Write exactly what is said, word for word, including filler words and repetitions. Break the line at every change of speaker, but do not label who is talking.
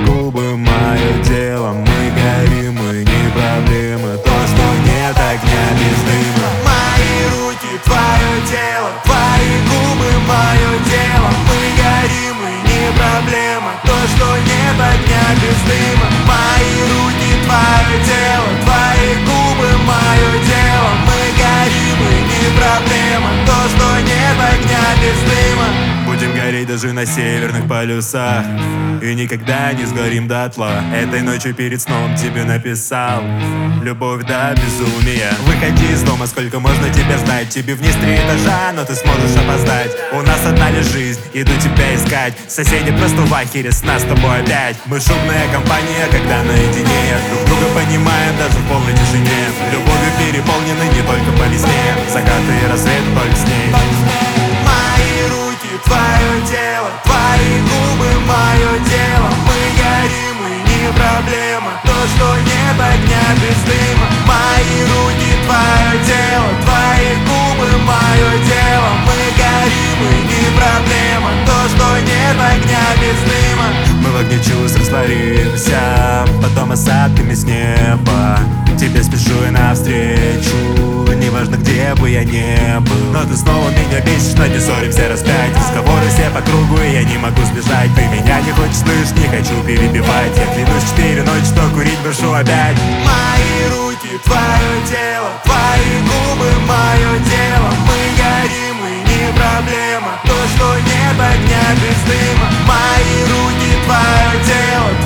губы мое дело. Мы горим, мы не проблема. То, что нет огня без дыма. Мои руки, твое тело, твои губы мое дело. Мы горим, мы не проблема. То, что нет огня без дыма. Мои руки, твое тело, твои губы мое дело. Мы горим, мы не проблема. То, что нет огня без дыма. Будем гореть даже на северных полюсах и никогда не сгорим дотла. Этой ночью перед сном тебе написал: любовь до безумия. Выходи из дома, сколько можно тебя ждать. Тебе вниз три этажа, но ты сможешь опоздать. У нас одна лишь жизнь, иду тебя искать. Соседи просто в ахере, с нас с тобой опять. Мы шумная компания, когда наедине. Друг друга понимаем даже в полной тишине. Любовью переполнены не только по весне. Закаты и рассвет только с ней. Мои руки, твое тело, твои губы мое дело. Мы горим, мы не проблема. То, что нет огня без дыма. Мои руки, твое тело, твои губы мое дело. Мы горим, мы не проблема. То, что нет огня без дыма. Мы в огне чувств растворимся, потом осадками с неба. Тебе спешу и навстречу, неважно где бы я не был. Но ты снова меня бесишь, но не ссоримся раз пять. Разговоры все по кругу, и я не могу сбежать. Ты меня не хочешь слышать, не хочу перебивать. Я клянусь четыре ночи, что курить брошу опять. Мои руки, твое тело, твои губы мое дело. Мы горим, мы не проблема. То, что нет огня без дыма. Мои руки, твое тело,